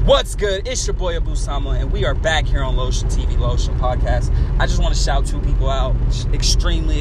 What's good? It's your boy Abu Sama, and we are back here on Lotion TV, Lotion Podcast. I just want to shout two people out. Extremely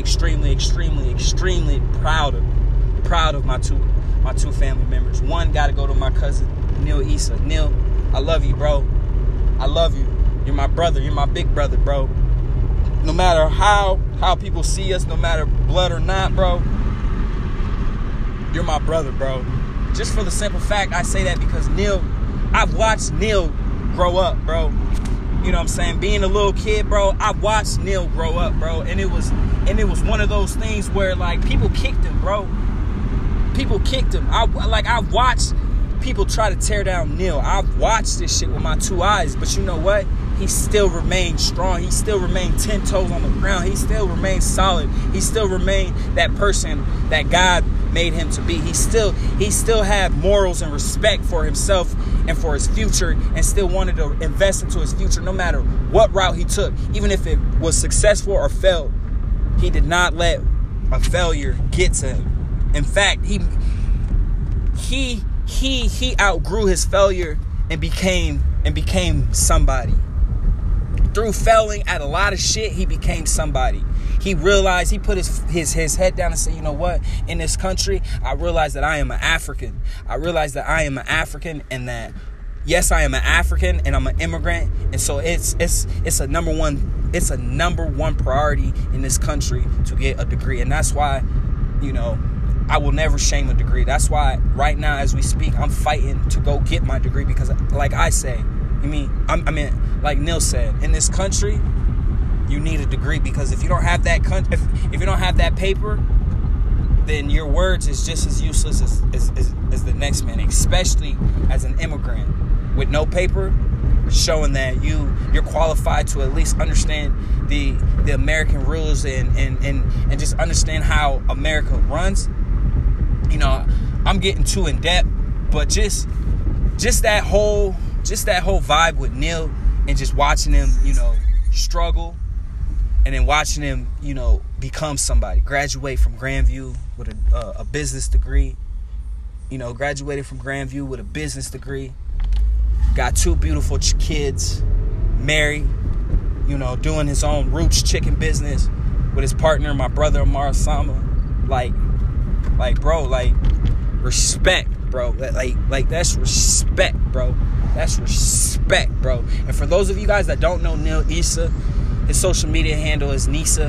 proud of my two family members. One got to go to my cousin Neil Issa. Neil, I love you, bro. I love you. You're my brother. You're my big brother, bro. No matter how people see us, no matter blood or not, bro, you're my brother, bro. Just for the simple fact, I say that because I've watched Neil grow up, bro. You know what I'm saying? Being a little kid, bro, I've watched Neil grow up, bro. And it was one of those things where, like, people kicked him, bro. People kicked him. I've watched people try to tear down Neil. I've watched this shit with my two eyes. But you know what? He still remained strong. He still remained 10 toes on the ground. He still remained solid. He still remained that person that God made him to be. He still had morals and respect for himself and for his future, and still wanted to invest into his future no matter what route he took. Even if it was successful or failed, he did not let a failure get to him. In fact, he outgrew his failure and became somebody. Through failing at a lot of shit, he became somebody. He realized, he put his head down and said, you know what? In this country, I realize that I am an African. I realize that I am an African, and that, yes, I am an African and I'm an immigrant. And so it's a number one priority in this country to get a degree. And that's why, you know, I will never shame a degree. That's why right now, as we speak, I'm fighting to go get my degree, because like I say, like Neil said, in this country, you need a degree, because if you don't have that if you don't have that paper, then your words is just as useless as the next man, especially as an immigrant with no paper, showing that you're qualified to at least understand the American rules and just understand how America runs. You know, I'm getting too in depth, but just that whole vibe with Neil, and just watching him, you know, struggle, and then watching him, you know, become somebody, graduate from Grandview with a business degree, you know, graduated from Grandview with a business degree, got two beautiful kids, married, you know, doing his own Roots chicken business with his partner, my brother Amar Sama. Like, bro, like, respect, bro. Like that's respect, bro. That's respect, bro. And for those of you guys that don't know Neil Issa, his social media handle is Neil Issa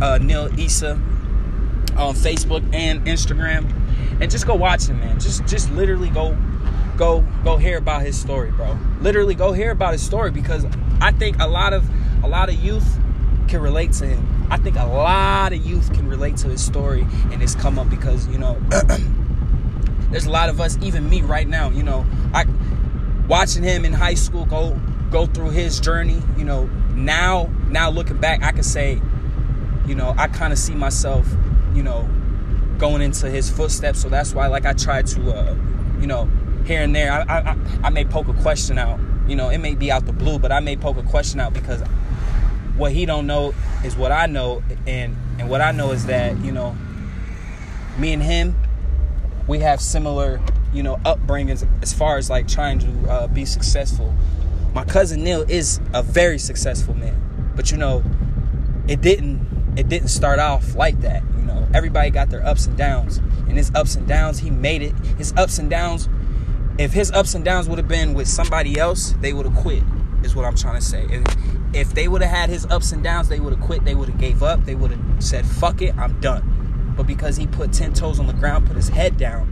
on Facebook and Instagram. And just go watch him, man. Just literally go hear about his story, bro. Literally go hear about his story, because I think a lot of youth can relate to him. I think a lot of youth can relate to his story and his come up, because, you know, there's a lot of us, even me right now, you know, watching him in high school go through his journey, you know, now looking back, I can say, you know, I kind of see myself, you know, going into his footsteps. So that's why, like, I try to, you know, here and there, I may poke a question out, you know, it may be out the blue, but I may poke a question out, because what he don't know is what I know, and what I know is that, you know, me and him, we have similar, you know, upbringings as far as, like, trying to be successful. My cousin Neil is a very successful man, but, you know, it didn't start off like that. You know, everybody got their ups and downs, and his ups and downs, he made it. His ups and downs, if his ups and downs would have been with somebody else, they would have quit, is what I'm trying to say. If they would have had his ups and downs, they would have quit. They would have gave up. They would have said, fuck it, I'm done. But because he put 10 toes on the ground, put his head down,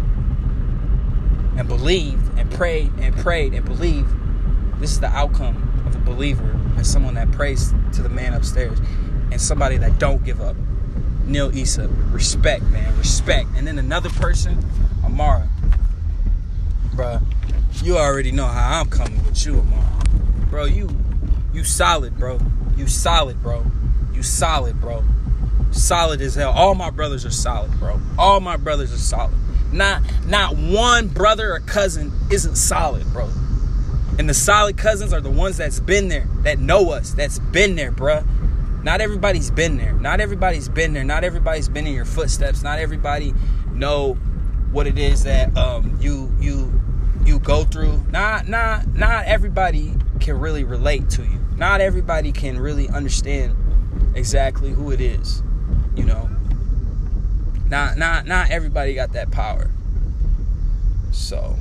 and believed and prayed and believed, this is the outcome of a believer, and someone that prays to the man upstairs, and somebody that don't give up. Neil Issa, respect, man, respect. And then another person, Amara. Bruh, you already know how I'm coming with you, Amara. Bro, you solid, bro. You solid, bro. You solid, bro. Solid as hell. All my brothers are solid, bro. All my brothers are solid. Not one brother or cousin isn't solid, bro. And the solid cousins are the ones that's been there, that know us, that's been there, bruh. Not everybody's been there. Not everybody's been there. Not everybody's been in your footsteps. Not everybody know what it is that you you go through. Not everybody can really relate to you. Not everybody can really understand exactly who it is. You know, not everybody got that power. So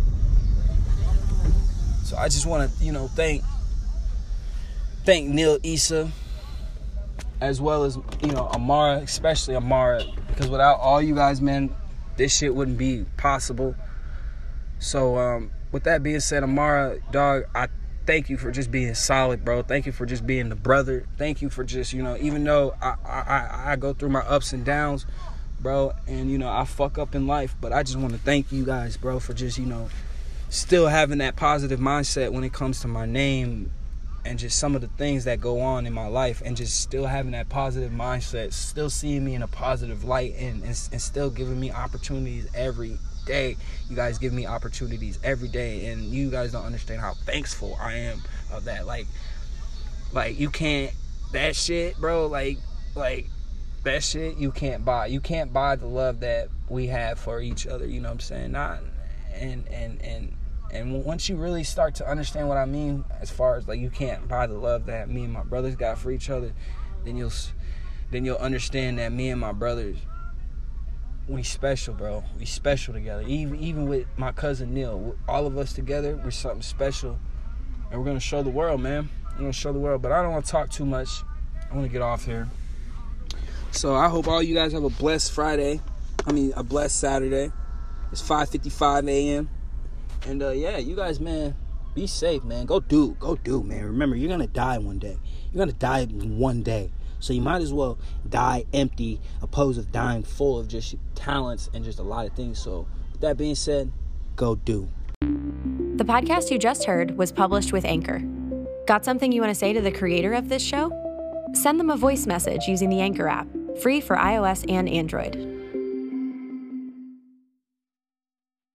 I just want to, you know, thank Neil Issa, as well as, you know, Amara, especially Amara, because without all you guys, man, this shit wouldn't be possible. So with that being said, Amara, dog, I thank you for just being solid, bro. Thank you for just being the brother. Thank you for just, you know, even though I go through my ups and downs, bro, and, you know, I fuck up in life, but I just want to thank you guys, bro, for just, you know, still having that positive mindset when it comes to my name and just some of the things that go on in my life, and just still having that positive mindset, still seeing me in a positive light, and still giving me opportunities every day. You guys give me opportunities every day, and you guys don't understand how thankful I am of that. Like you can't, that shit, bro, like that shit you can't buy. You can't buy the love that we have for each other, you know what I'm saying? Not and once you really start to understand what I mean, as far as like you can't buy the love that me and my brothers got for each other, then you'll understand that me and my brothers, we special, bro. We special together. Even with my cousin Neil, all of us together, we're something special, and we're gonna show the world, man. We're gonna show the world. But I don't want to talk too much. I want to get off here. So I hope all you guys have a blessed a blessed Saturday. It's 5:55 a.m. And yeah, you guys, man, be safe, man. Go do, man. Remember, you're gonna die one day. You're gonna die one day. So you might as well die empty, opposed to dying full of just talents and just a lot of things. So with that being said, go do. The podcast you just heard was published with Anchor. Got something you want to say to the creator of this show? Send them a voice message using the Anchor app, free for iOS and Android.